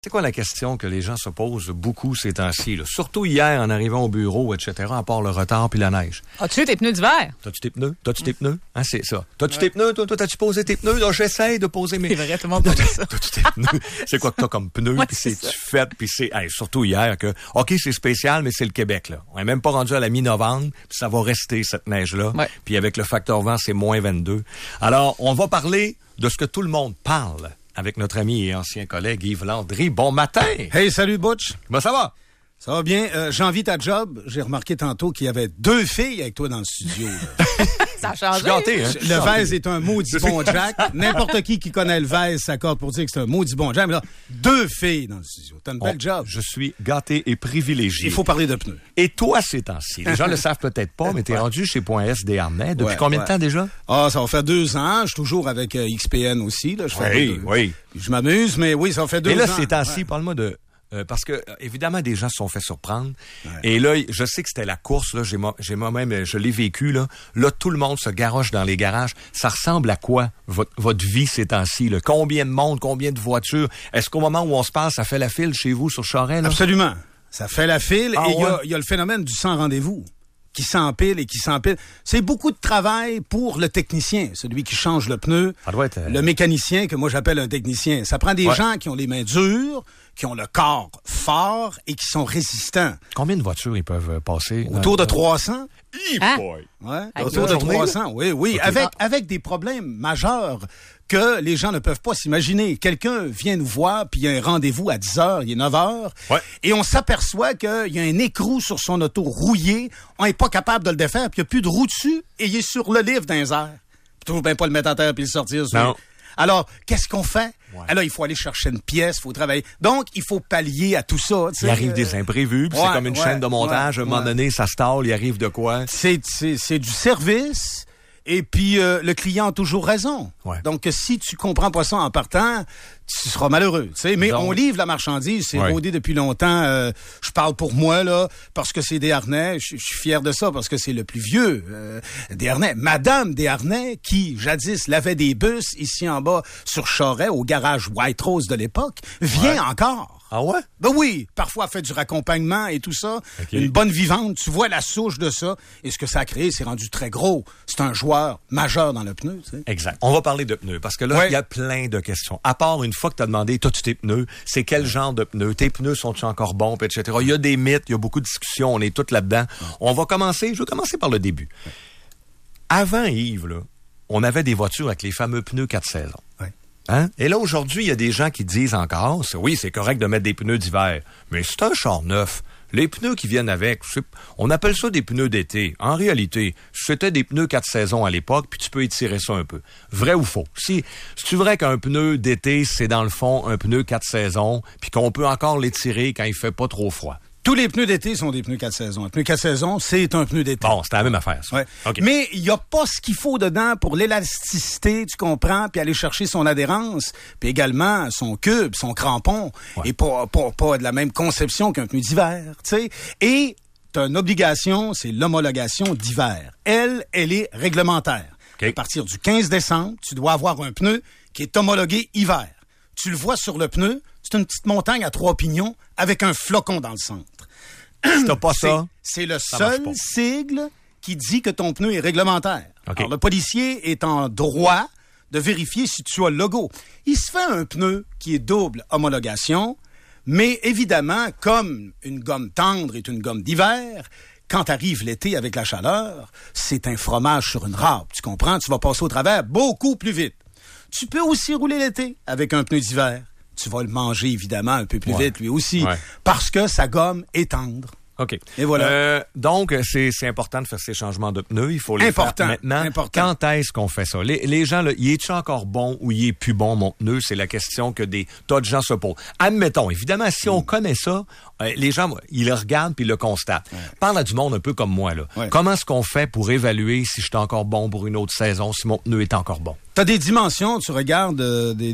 C'est quoi la question que les gens se posent beaucoup ces temps-ci, là? Surtout hier en arrivant au bureau, etc., à part le retard puis la neige. As-tu tes pneus d'hiver? T'as-tu tes pneus? T'as-tu tes pneus? Hein, c'est ça. T'as-tu tes pneus? Toi, t'as-tu posé tes pneus? Donc, j'essaie de poser mes... C'est vrai, tout le monde pose ça. T'as-tu tes pneus? C'est quoi que t'as comme pneus? Ouais, Puis c'est c'est-tu fait? Puis c'est... Hey, surtout hier que... OK, c'est spécial, mais c'est le Québec, là. On est même pas rendu à la mi-novembre, puis ça va rester, cette neige-là. Ouais. Puis avec le facteur vent, c'est moins 22. Alors, on va parler de ce que tout le monde parle avec notre ami et ancien collègue Yves Landry. Bon matin! Hey, salut Butch. Comment ça va? Ça va bien? J'envie ta job. J'ai remarqué tantôt qu'il y avait 2 filles avec toi dans le studio. Là. Ça a Je changé. suis gâté, hein? Le Vez est un maudit bon Jack. N'importe qui connaît le Vez s'accorde pour dire que c'est un maudit bon Jack. Mais là, 2 filles dans le studio. T'as une belle job. Je suis gâté et privilégié. Il faut parler de pneus. Et toi, ces temps-ci, les gens le savent peut-être pas, mais t'es rendu chez .S des Harnais. Depuis combien de temps déjà? Ah, ça va faire 2 ans. Je suis toujours avec XPN aussi. Là. Oui. Je m'amuse, mais oui, ça fait 2 ans. Et là, ces temps-ci, parle-moi de... parce que, évidemment, des gens se sont fait surprendre. Ouais. Et là, je sais que c'était la course, là. J'ai moi-même, je l'ai vécu, là. Là, tout le monde se garoche dans les garages. Ça ressemble à quoi, votre vie ces temps-ci, là? Combien de monde, combien de voitures? Est-ce qu'au moment où on se passe, ça fait la file chez vous sur Charest, là? Absolument. Ça fait la file. Ah, et ouais? il y a le phénomène du sans rendez-vous qui s'empile et qui s'empile. C'est beaucoup de travail pour le technicien, celui qui change le pneu, ça doit être, le mécanicien, que moi j'appelle un technicien. Ça prend des gens qui ont les mains dures, qui ont le corps fort et qui sont résistants. Combien de voitures ils peuvent passer? Autour de 300. Hein? Ouais, autour de 300, oui. Okay. Avec des problèmes majeurs que les gens ne peuvent pas s'imaginer. Quelqu'un vient nous voir, puis il y a un rendez-vous à 10h, il est 9h, et on s'aperçoit qu'il y a un écrou sur son auto rouillé, on n'est pas capable de le défaire, puis il n'y a plus de roue dessus, et il est sur le livre dans les airs. Toujours bien pas le mettre à terre puis le sortir. Non. Alors, qu'est-ce qu'on fait? Alors, il faut aller chercher une pièce, il faut travailler. Donc, il faut pallier à tout ça. Il arrive des imprévus, puis c'est comme une chaîne de montage. À un moment donné, ça stalle, il arrive de quoi? C'est du service. Et puis, le client a toujours raison. Ouais. Donc, si tu comprends pas ça en partant, tu seras malheureux. Tu sais. Mais donc, on livre la marchandise, c'est rodé depuis longtemps. Je parle pour moi, là, parce que c'est des Harnais. Je suis fier de ça, parce que c'est le plus vieux des Harnais. Madame des Harnais, qui, jadis, lavait des bus ici en bas sur Charest, au garage White Rose de l'époque, vient encore. Ah ouais? Ben oui, parfois elle fait du raccompagnement et tout ça. Okay. Une bonne vivante, tu vois la souche de ça. Et ce que ça a créé, c'est rendu très gros. C'est un joueur majeur dans le pneu, tu sais. Exact. On va parler de pneus, parce que là, il y a plein de questions. À part une fois que tu as demandé, t'as-tu tes pneus? C'est quel genre de pneus? Tes pneus sont-ils encore bons? Etc. Il y a des mythes, il y a beaucoup de discussions, on est tous là-dedans. Je vais commencer par le début. Avant Yves, là, on avait des voitures avec les fameux pneus 4 saisons. Hein? Et là, aujourd'hui, il y a des gens qui disent encore, oui, c'est correct de mettre des pneus d'hiver, mais c'est un char neuf. Les pneus qui viennent avec, on appelle ça des pneus d'été. En réalité, c'était des pneus 4 saisons à l'époque, puis tu peux étirer ça un peu. Vrai ou faux? C'est vrai qu'un pneu d'été, c'est dans le fond un pneu 4 saisons, puis qu'on peut encore l'étirer quand il fait pas trop froid. Tous les pneus d'été sont des pneus 4 saisons. Un pneu 4 saisons, c'est un pneu d'été. Bon, c'est la même affaire, ça. Ouais. Okay. Mais il n'y a pas ce qu'il faut dedans pour l'élasticité, tu comprends, puis aller chercher son adhérence, puis également son cube, son crampon, et pas de la même conception qu'un pneu d'hiver, tu sais. Et t'as une obligation, c'est l'homologation d'hiver. Elle est réglementaire. Okay. À partir du 15 décembre, tu dois avoir un pneu qui est homologué hiver. Tu le vois sur le pneu, c'est une petite montagne à 3 pignons avec un flocon dans le centre. Si t'as pas ça, c'est le seul sigle qui dit que ton pneu est réglementaire. Okay. Alors, le policier est en droit de vérifier si tu as le logo. Il se fait un pneu qui est double homologation, mais évidemment, comme une gomme tendre est une gomme d'hiver, quand arrive l'été avec la chaleur, c'est un fromage sur une râpe. Tu comprends? Tu vas passer au travers beaucoup plus vite. Tu peux aussi rouler l'été avec un pneu d'hiver. Tu vas le manger, évidemment, un peu plus vite, lui aussi, parce que sa gomme est tendre. OK. Et voilà. Donc, c'est important de faire ces changements de pneus. Il faut les faire maintenant. Important. Quand est-ce qu'on fait ça? Les gens, là, y est-tu encore bon ou y est plus bon, mon pneu? C'est la question que des tas de gens se posent. Admettons, évidemment, si on connaît ça, les gens, ils le regardent puis ils le constatent. Parle à du monde un peu comme moi, là. Comment est-ce qu'on fait pour évaluer si je suis encore bon pour une autre saison, si mon pneu est encore bon? T'as des dimensions, tu regardes,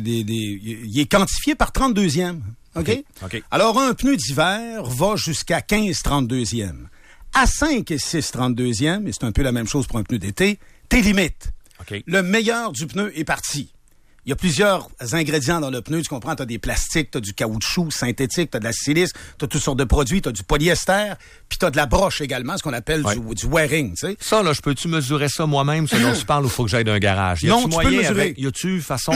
il est quantifié par 32e. OK? Alors, un pneu d'hiver va jusqu'à 15/32e. À 5 et 6/32e, et c'est un peu la même chose pour un pneu d'été, t'es limite. Le meilleur du pneu est parti. Il y a plusieurs ingrédients dans le pneu, tu comprends? Tu as des plastiques, tu as du caoutchouc synthétique, tu as de la silice, tu as toutes sortes de produits, tu as du polyester, puis tu as de la broche également, ce qu'on appelle du wearing, tu sais. Ça, là, je peux-tu mesurer ça moi-même, ce dont tu parles, ou faut que j'aille d'un garage? Non, tu peux le mesurer. Y a-tu façon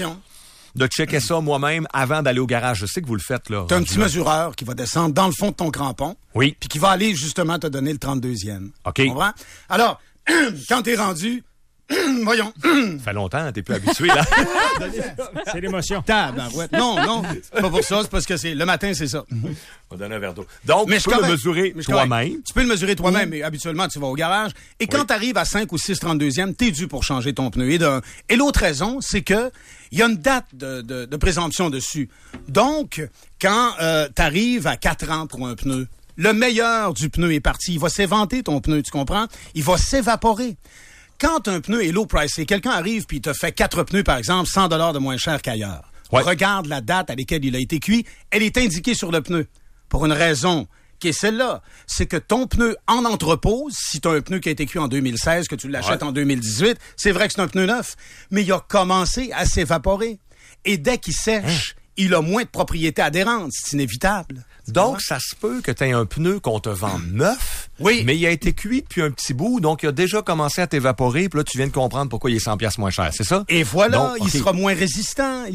de checker ça moi-même avant d'aller au garage? Je sais que vous le faites, là. Tu as un petit mesureur qui va descendre dans le fond de ton crampon. Oui. Puis qui va aller, justement, te donner le 32e. OK. Tu comprends? Alors, quand t'es rendu... Voyons. Ça fait longtemps, t'es plus habitué, là. C'est l'émotion. Tabarouette. Non, c'est pas pour ça, c'est parce que le matin, c'est ça. On va donner un verre d'eau. Donc, tu peux le mesurer toi-même. Tu peux le mesurer toi-même, mais habituellement, tu vas au garage. Et quand t'arrives à 5 ou 6 32e, t'es dû pour changer ton pneu. Et l'autre raison, c'est que il y a une date de présomption dessus. Donc, quand t'arrives à 4 ans pour un pneu, le meilleur du pneu est parti. Il va s'éventer, ton pneu, tu comprends? Il va s'évaporer. Quand un pneu est low price et quelqu'un arrive puis il te fait 4 pneus, par exemple, $100 de moins cher qu'ailleurs. Ouais. Regarde la date à laquelle il a été cuit. Elle est indiquée sur le pneu. Pour une raison qui est celle-là. C'est que ton pneu en entrepôt, si tu as un pneu qui a été cuit en 2016, que tu l'achètes en 2018, c'est vrai que c'est un pneu neuf, mais il a commencé à s'évaporer. Et dès qu'il sèche, il a moins de propriétés adhérentes. C'est inévitable. Donc, ça se peut que tu aies un pneu qu'on te vend neuf, mais il a été cuit depuis un petit bout, donc il a déjà commencé à t'évaporer, puis là, tu viens de comprendre pourquoi il est 100$ moins cher, c'est ça? Et voilà, donc, il sera moins résistant.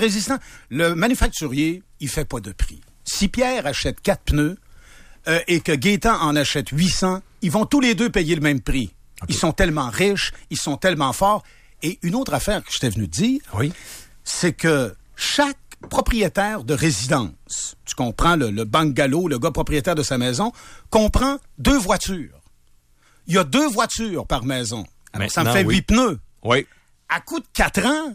Le manufacturier, il fait pas de prix. Si Pierre achète 4 pneus et que Gaétan en achète 800, ils vont tous les deux payer le même prix. Okay. Ils sont tellement riches, ils sont tellement forts. Et une autre affaire que je t'ai venu te dire, c'est que chaque propriétaire de résidence, tu comprends, le bungalow, le gars propriétaire de sa maison, comprend 2 voitures. Il y a 2 voitures par maison. Alors, ça me fait 8 pneus. Oui. À coup de 4 ans,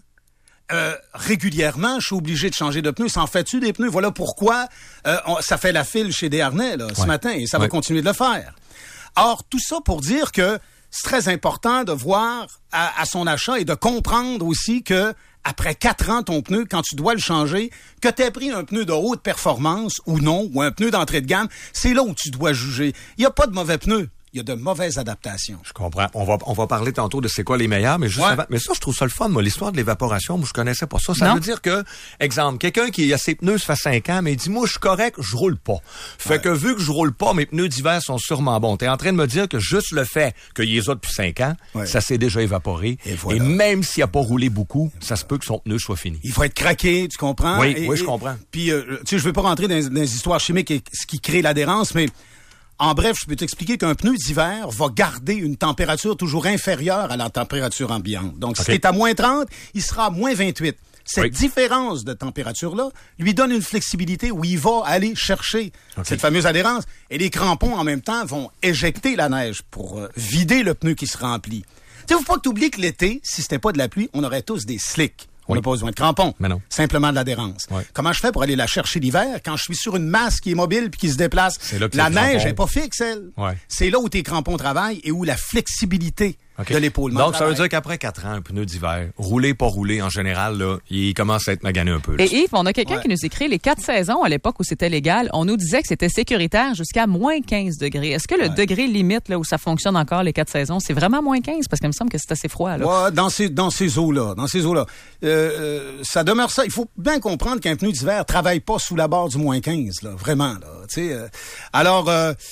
régulièrement, je suis obligé de changer de pneus. S'en fais-tu des pneus? Voilà pourquoi ça fait la file chez Desharnais ce matin, et ça va continuer de le faire. Or, tout ça pour dire que c'est très important de voir à son achat et de comprendre aussi que après 4 ans, ton pneu, quand tu dois le changer, que tu aies pris un pneu de haute performance ou non, ou un pneu d'entrée de gamme, c'est là où tu dois juger. Il n'y a pas de mauvais pneus. Il y a de mauvaises adaptations. Je comprends. On va parler tantôt de c'est quoi les meilleurs, mais juste avant. Mais ça, je trouve ça le fun, moi, l'histoire de l'évaporation. Moi, je connaissais pas ça. Ça veut dire que, exemple, quelqu'un qui a ses pneus, ça fait 5 ans, mais il dit, moi, je suis correct, je roule pas. Fait que vu que je roule pas, mes pneus d'hiver sont sûrement bons. T'es en train de me dire que juste le fait qu'il les a depuis 5 ans, ça s'est déjà évaporé. Et même s'il a pas roulé beaucoup, ça se peut que son pneu soit fini. Il faut être craqué, tu comprends? Oui, je comprends. Puis, tu sais, je veux pas rentrer dans les histoires chimiques et ce qui crée l'adhérence, mais en bref, je peux t'expliquer qu'un pneu d'hiver va garder une température toujours inférieure à la température ambiante. Donc, si c'est à moins 30, il sera à moins 28. Cette différence de température-là lui donne une flexibilité où il va aller chercher cette fameuse adhérence. Et les crampons, en même temps, vont éjecter la neige pour vider le pneu qui se remplit. Tu sais, faut pas que tu oublies que l'été, si c'était pas de la pluie, on aurait tous des slicks. On n'a pas besoin de crampons. Mais non. Simplement de l'adhérence. Comment je fais pour aller la chercher l'hiver quand je suis sur une masse qui est mobile puis qui se déplace? La neige n'est pas fixe, elle. C'est là où tes crampons travaillent et où la flexibilité de l'épaulement Donc, ça veut dire qu'après 4 ans, un pneu d'hiver, rouler, pas rouler, en général, là, il commence à être magané un peu. Là. Et Yves, on a quelqu'un qui nous écrit les 4 saisons à l'époque où c'était légal. On nous disait que c'était sécuritaire jusqu'à moins 15 degrés. Est-ce que le degré limite là où ça fonctionne encore les 4 saisons, c'est vraiment moins 15? Parce qu'il me semble que c'est assez froid. Là. Ouais, dans ces eaux-là. Ça demeure ça. Il faut bien comprendre qu'un pneu d'hiver travaille pas sous la barre du moins 15, là, vraiment. Là, alors...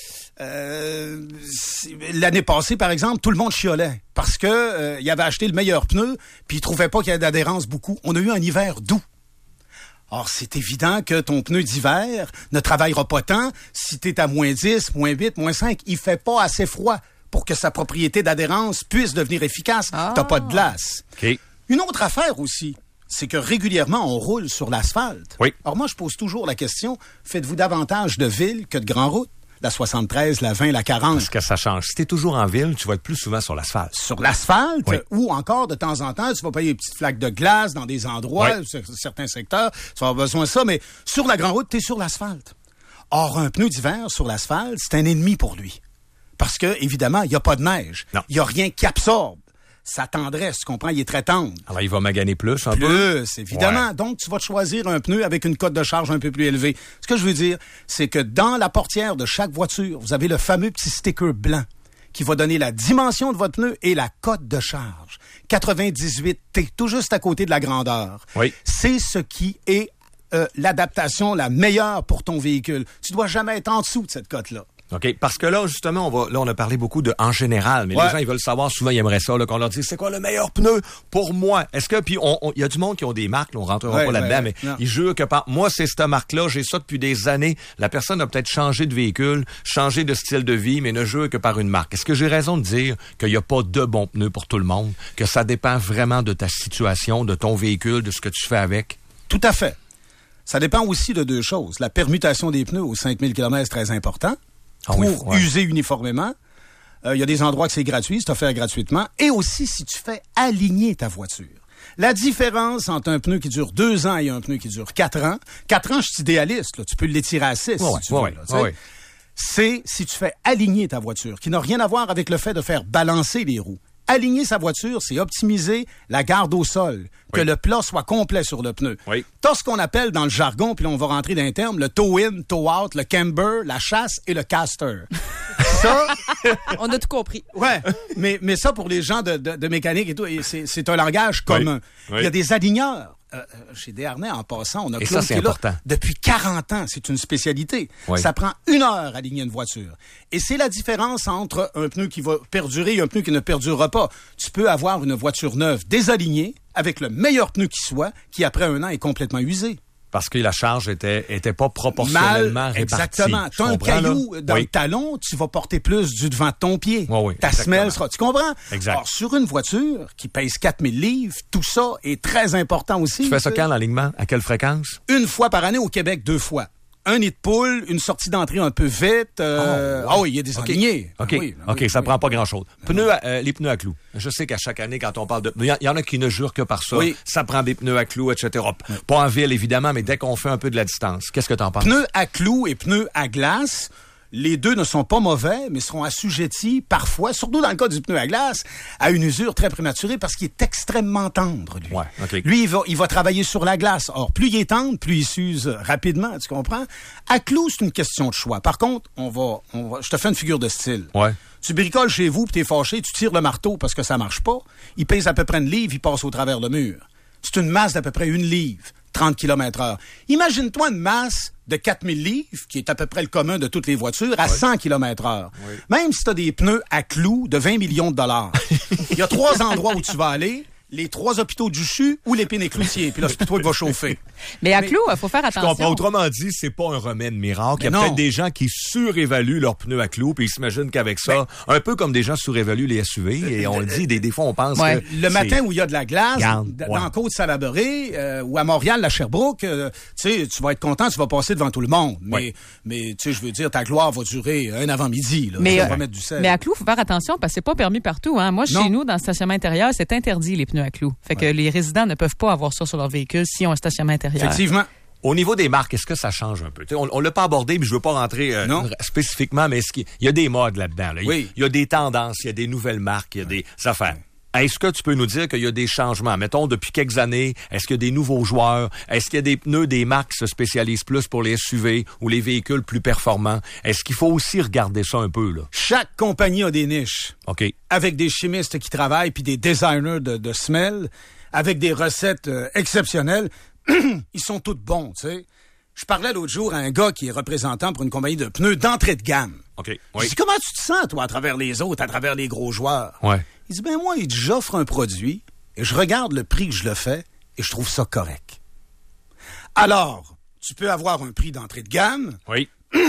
l'année passée, par exemple, tout le monde chiolait parce que il avait acheté le meilleur pneu puis il trouvait pas qu'il y avait d'adhérence beaucoup. On a eu un hiver doux. Or, c'est évident que ton pneu d'hiver ne travaillera pas tant si t'es à moins 10, moins 8, moins 5. Il fait pas assez froid pour que sa propriété d'adhérence puisse devenir efficace. T'as pas de glace. Une autre affaire aussi, c'est que régulièrement, on roule sur l'asphalte. Alors moi, je pose toujours la question, faites-vous davantage de villes que de grandes routes? La 73, la 20, la 40. Parce que ça change. Si t'es toujours en ville, tu vas être plus souvent sur l'asphalte. Sur l'asphalte, ou encore, de temps en temps, tu vas payer des petites flaques de glace dans des endroits, sur certains secteurs, tu vas avoir besoin de ça, mais sur la grande route, t'es sur l'asphalte. Or, un pneu d'hiver sur l'asphalte, c'est un ennemi pour lui. Parce que, évidemment, il n'y a pas de neige. Il n'y a rien qui absorbe. Sa tendresse, tu comprends, il est très tendre. Alors, il va maganer plus, un peu? Plus, évidemment. Donc, tu vas te choisir un pneu avec une cote de charge un peu plus élevée. Ce que je veux dire, c'est que dans la portière de chaque voiture, vous avez le fameux petit sticker blanc qui va donner la dimension de votre pneu et la cote de charge. 98T, tout juste à côté de la grandeur. Oui. C'est ce qui est l'adaptation la meilleure pour ton véhicule. Tu dois jamais être en dessous de cette cote-là. OK. Parce que là, justement, on a parlé beaucoup de en général, mais les gens, ils veulent savoir, souvent, ils aimeraient ça, là, qu'on leur dise, c'est quoi le meilleur pneu pour moi? Est-ce que, puis, il y a du monde qui ont des marques, là, on rentrera pas là-dedans, mais ils jurent que moi, c'est cette marque-là, j'ai ça depuis des années. La personne a peut-être changé de véhicule, changé de style de vie, mais ne jure que par une marque. Est-ce que j'ai raison de dire qu'il n'y a pas de bons pneus pour tout le monde? Que ça dépend vraiment de ta situation, de ton véhicule, de ce que tu fais avec? Tout à fait. Ça dépend aussi de deux choses. La permutation des pneus aux 5000 km, c'est très important. Pour user uniformément. Il y a des endroits que c'est gratuit, c'est offert gratuitement. Et aussi, si tu fais aligner ta voiture. La différence entre un pneu qui dure 2 ans et un pneu qui dure 4 ans, 4 ans, je suis idéaliste, là. Tu peux l'étirer à 6 si tu veux. Là, c'est si tu fais aligner ta voiture, qui n'a rien à voir avec le fait de faire balancer les roues. Aligner sa voiture, c'est optimiser la garde au sol, que le plat soit complet sur le pneu. Oui. T'as ce qu'on appelle dans le jargon, puis là on va rentrer dans les termes, le toe-in, toe-out, le camber, la chasse et le caster. Ça, on a tout compris. Ouais, mais ça pour les gens de mécanique et tout, c'est un langage commun. Oui. Il y a des aligneurs. Chez Desharnais, en passant, on a Claude qui est là depuis 40 ans. C'est une spécialité. Oui. Ça prend 1 heure à aligner une voiture. Et c'est la différence entre un pneu qui va perdurer et un pneu qui ne perdurera pas. Tu peux avoir une voiture neuve désalignée avec le meilleur pneu qui soit, qui après 1 an est complètement usé. Parce que la charge était pas proportionnellement répartie. Exactement. Tu as un caillou dans le talon, tu vas porter plus du devant de ton pied. Ta semelle sera... Tu comprends? Exact. Alors, sur une voiture qui pèse 4000 livres, tout ça est très important aussi. Tu fais ça quand, l'alignement? À quelle fréquence? 1 fois par année au Québec, 2 fois. Un nid de poule, une sortie d'entrée un peu vite. Il y a des alignés. OK, ça prend pas grand-chose. Les pneus à clous. Je sais qu'à chaque année, quand on parle de pneus, il y en a qui ne jurent que par ça. Oui. Ça prend des pneus à clous, etc. Oui. Pas en ville, évidemment, mais dès qu'on fait un peu de la distance. Qu'est-ce que t'en penses? Pneus à clous et pneus à glace, les deux ne sont pas mauvais, mais seront assujettis parfois, surtout dans le cas du pneu à glace, à une usure très prématurée parce qu'il est extrêmement tendre, lui. Ouais, okay. Lui, il va travailler sur la glace. Or, plus il est tendre, plus il s'use rapidement, tu comprends? À clous, c'est une question de choix. Par contre, je te fais une figure de style. Ouais. Tu bricoles chez vous, puis t'es fâché, tu tires le marteau parce que ça marche pas. Il pèse à peu près 1 livre, il passe au travers le mur. C'est une masse d'à peu près 1 livre, 30 km/h. Imagine-toi une masse de 4000 livres, qui est à peu près le commun de toutes les voitures, à 100 km/h. Oui. Même si tu as des pneus à clous de 20 millions de dollars, il y a 3 endroits où tu vas aller. Les 3 hôpitaux du CHU ou l'épine et cloutier. Puis là, c'est toi qui va chauffer. Mais à clous, il faut faire attention. Je comprends. Autrement dit, c'est pas un remède miracle. Il y a peut-être des gens qui surévaluent leurs pneus à clous puis ils s'imaginent qu'avec ça, un peu comme des gens surévaluent les SUV et on le dit, des fois on pense que... Le matin où il y a de la glace, dans Côte-Salaberry ou à Montréal, la Sherbrooke, tu vas être content, tu vas passer devant tout le monde. Mais tu sais, je veux dire, ta gloire va durer un avant-midi. Là, mais, on va mettre du sel. Mais à clous, il faut faire attention parce que c'est pas permis partout. Hein. Moi, chez nous, dans le stationnement intérieur, c'est interdit les pneus à clous. Fait que les résidents ne peuvent pas avoir ça sur leur véhicule s'ils ont un stationnement intérieur. Effectivement. Au niveau des marques, est-ce que ça change un peu? On l'a pas abordé, mais je veux pas rentrer spécifiquement, mais il y a des modes là-dedans. Là. Oui. Il y a des tendances, il y a des nouvelles marques, il y a des affaires. Est-ce que tu peux nous dire qu'il y a des changements? Mettons, depuis quelques années, est-ce qu'il y a des nouveaux joueurs? Est-ce qu'il y a des pneus, des marques qui se spécialisent plus pour les SUV ou les véhicules plus performants? Est-ce qu'il faut aussi regarder ça un peu, là? Chaque compagnie a des niches. OK. Avec des chimistes qui travaillent puis des designers de semelles, avec des recettes exceptionnelles. Ils sont tous bons, tu sais. Je parlais l'autre jour à un gars qui est représentant pour une compagnie de pneus d'entrée de gamme. OK. Oui. Je dis, comment tu te sens, toi, à travers les autres, à travers les gros joueurs? Ouais. Il dit, moi, j'offre un produit et je regarde le prix que je le fais et je trouve ça correct. Alors, tu peux avoir un prix d'entrée de gamme. Oui.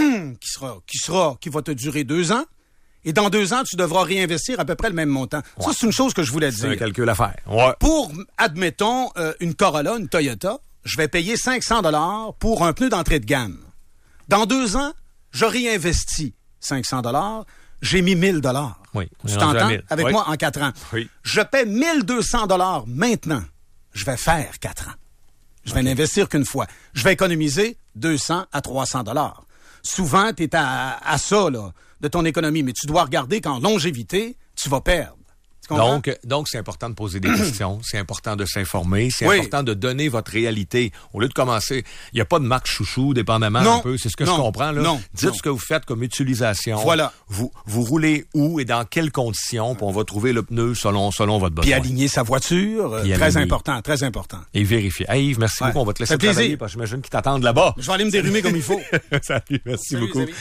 qui va te durer 2 ans. Et dans 2 ans, tu devras réinvestir à peu près le même montant. Ouais. Ça, c'est une chose que je voulais dire. C'est un calcul à faire. Ouais. Pour, admettons, une Corolla, une Toyota, je vais payer 500 $ pour un pneu d'entrée de gamme. Dans 2 ans, je réinvestis 500 $. J'ai mis 1000 $. Oui. Tu t'entends? Avec moi en 4 ans. Oui. Je paie 1200 $ maintenant. Je vais faire 4 ans. Je vais n'investir qu'une fois. Je vais économiser 200 à 300 $. Souvent, tu es à ça, là, de ton économie, mais tu dois regarder qu'en longévité, tu vas perdre. Tu Donc, c'est important de poser des questions, c'est important de s'informer, c'est important de donner votre réalité. Au lieu de commencer, il n'y a pas de marque chouchou, dépendamment un peu, c'est ce que je comprends, là. Dites ce que vous faites comme utilisation. Voilà. Vous roulez où et dans quelles conditions, puis on va trouver le pneu selon votre besoin. Puis aligner sa voiture, très important. Et vérifier. Hey Yves, merci beaucoup, on va te laisser travailler, parce que j'imagine qu'ils t'attendent là-bas. Je vais aller me dérumer comme il faut. Salut, merci beaucoup.